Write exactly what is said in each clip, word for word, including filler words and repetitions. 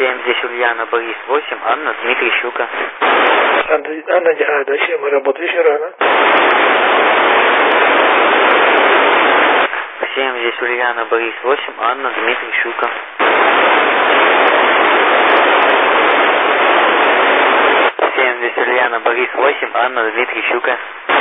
семь, здесь Ульяна, Борис, восемь, Анна, Дмитрий, Щука. Анна, Анна, а зачем мы работаем еще рано? семь, здесь Ульяна, Борис, восемь, Анна, Дмитрий, Щука. семь, здесь Ульяна, Борис, восемь, Анна, Дмитрий, Щука.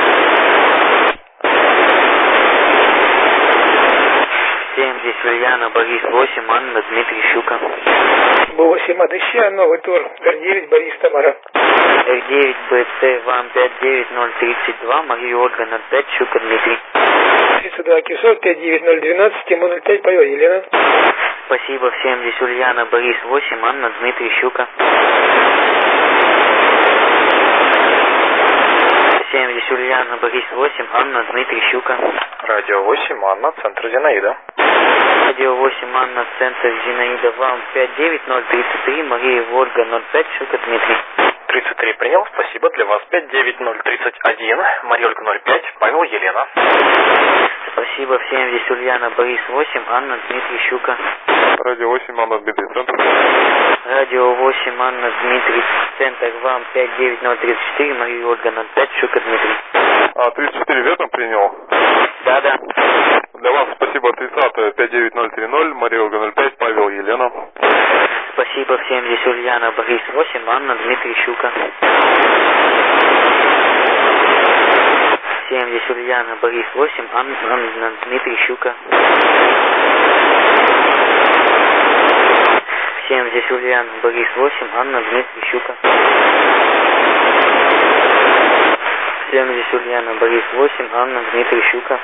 семь, здесь Ульяна, Борис, восемь, Анна, Дмитрий, Щука. восемь, Адыща, новый тур, эр девять, Борис, Тамара. эр девять, БЦ, ВАМ, пять девять ноль тридцать два, Мария, Ольга, ноль пять, Щука, Дмитрий. тридцать два, Кисов, пять девять ноль двенадцать, Тиму ноль пять, Павел, Елена. Спасибо всем, здесь Ульяна, Борис, восемь, Анна, Дмитрий, Щука. семь, здесь Ульяна, Борис, восемь, Анна, Дмитрий, Щука. Радио восемь, Анна, центр Зинаида. Радио восемь, Анна, центр Зинаида, вам пять девять ноль тридцать три, Мария, Ольга, ноль пять, Щука, Дмитрий. тридцать три принял, спасибо, для вас пять девять ноль тридцать один, Мария, Ольга, ноль пять, Павел, Елена. Спасибо всем, здесь Ульяна, Борис, восемь, Анна, Дмитрий, Щука. Радио восемь, Анна, Дмитрий, центр. Радио восемь, Анна, Дмитрий, центр, вам пять девять ноль тридцать четыре, Мария, Ольга, ноль пять, Щука, Дмитрий. А, тридцать четыре ветром принял? Да, да. Для вас спасибо, тридцатое, пять девять ноль три ноль, Мария, Ольга, ноль пять, Павел, Елена. Спасибо всем, здесь Ульяна, Борис, восемь, Анна, Дмитрий, Щука. семь, здесь Ульяна, Борис, восемь, Анна, Анна, Дмитрий, Щука. семь, здесь Ульяна, Борис, восемь, Анна, Дмитрий, Щука. семь, здесь Ульяна, Борис, восемь, Анна, Дмитрий, Щука.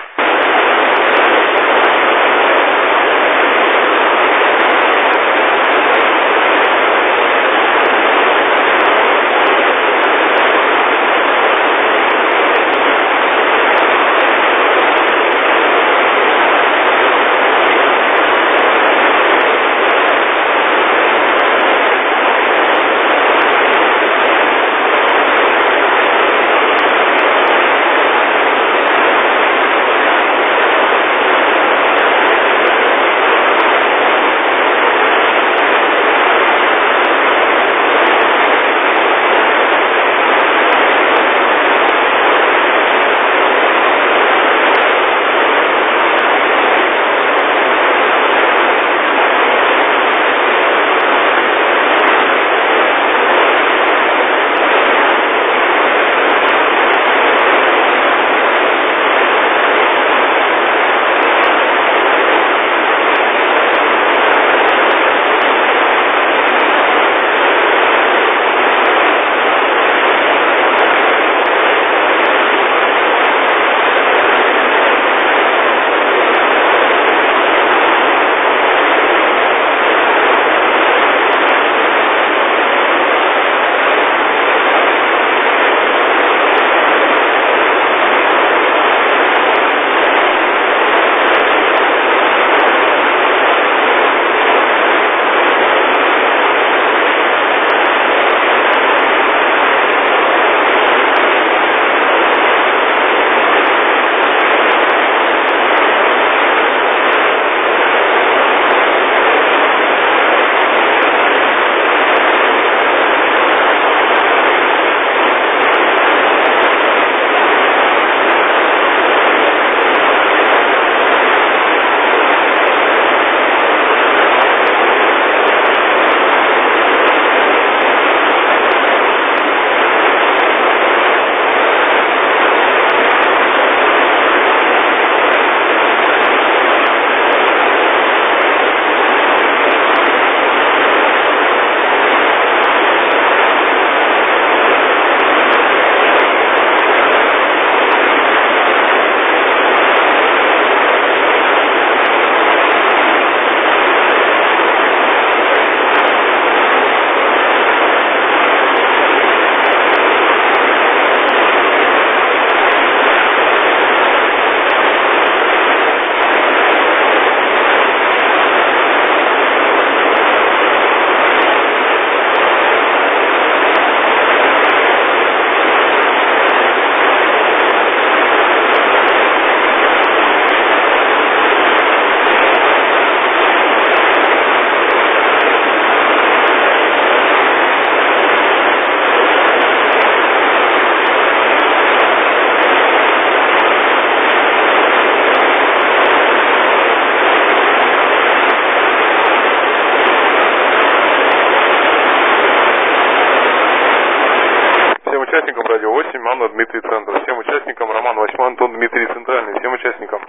участникам радио восемь, Анна, Дмитрий, Центр. Всем участникам Роман восемь, Антон, Дмитрий, Центральный. Всем участникам.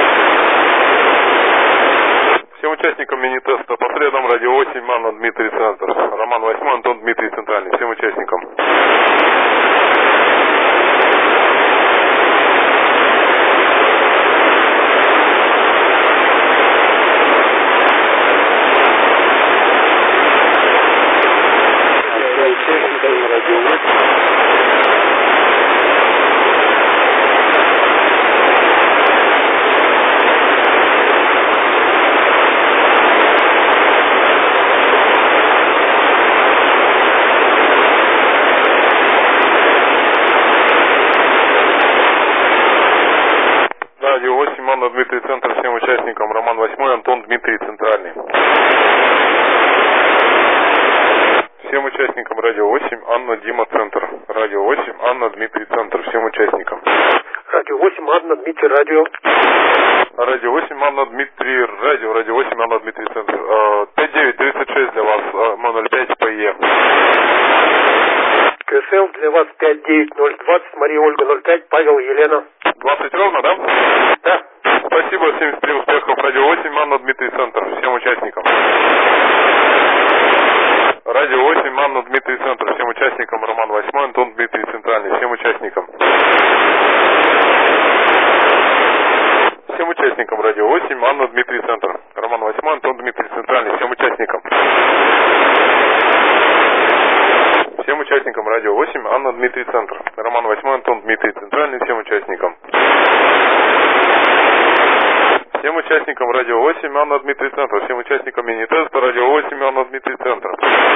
Всем участникам мини-теста по средам радио восемь, Анна, Дмитрий, Центр. Роман восемь, Антон, Дмитрий, Центральный. Всем участникам. Радио восемь, Анна, Дмитрий, Центр. Всем участникам. Роман восемь, Антон, Дмитрий, Центральный. Всем участникам радио восемь, Анна, Дима, Центр. Радио восемь, Анна, Дмитрий, Центр. Всем участникам. Радио восемь, Анна, Дмитрий, радио. Радио восемь, Анна, Дмитрий, радио. Радио восемь, Анна, Дмитрий, Центр. пять девять тридцать шесть для вас, ноль пять ПЕ. КСЛ для вас пять девять ноль двадцать, Мария Ольга ноль пять, Павел, Елена. двадцать ровно, да? Да. Спасибо, семьдесят три успехов. Радио восемь, Анна, Дмитрий, Центр. Всем участникам. Радио восемь, Анна, Дмитрий, Центр. Всем участникам. Роман восемь, Антон, Дмитрий, Центральный. Всем участникам. Всем участникам радио восемь, Анна, Дмитрий, Центр. Роман восемь, Антон, Дмитрий, Центральный. Всем участникам. Всем участникам радио восемь, Анна, Дмитрий, Центр. Роман восемь, Антон, Дмитрий, Центральный. Всем участникам. Всем участникам радио восемь, Анна, Дмитрий, Центр. Всем участникам мини-теста радио восемь, Анна, Дмитрий, Центр.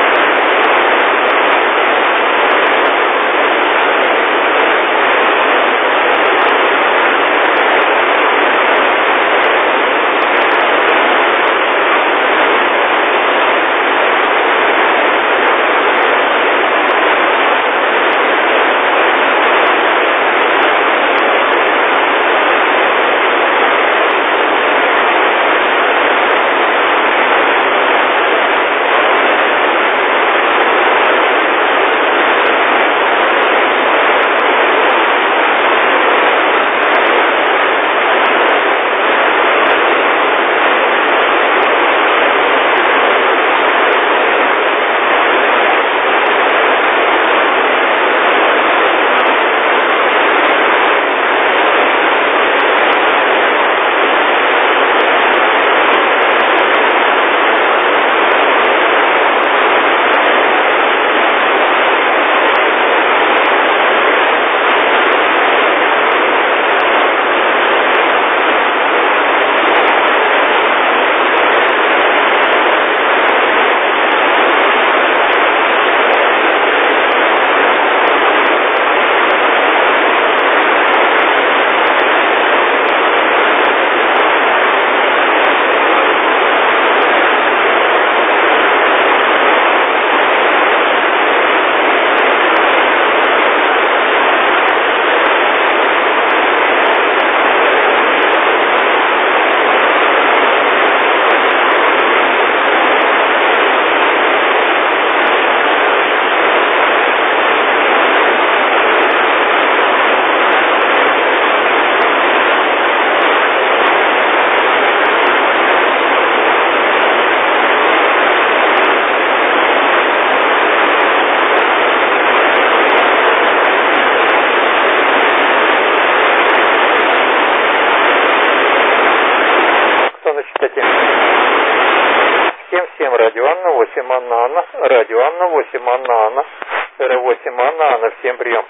Всем радио Анна, восемь Анна Анна, радио Анна, восемь Анна Анна, Р восемь Анна Анна, всем прием.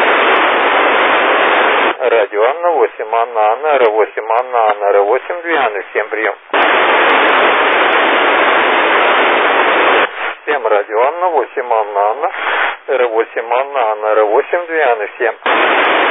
Радио Анна, восемь Анна Анна, Р восемь Анна Анна, Р восемь две Анны, всем прием. Всем радио Анна, восемь Анна Анна, Р восемь Анна Анна, Р восемь две Анны, всем.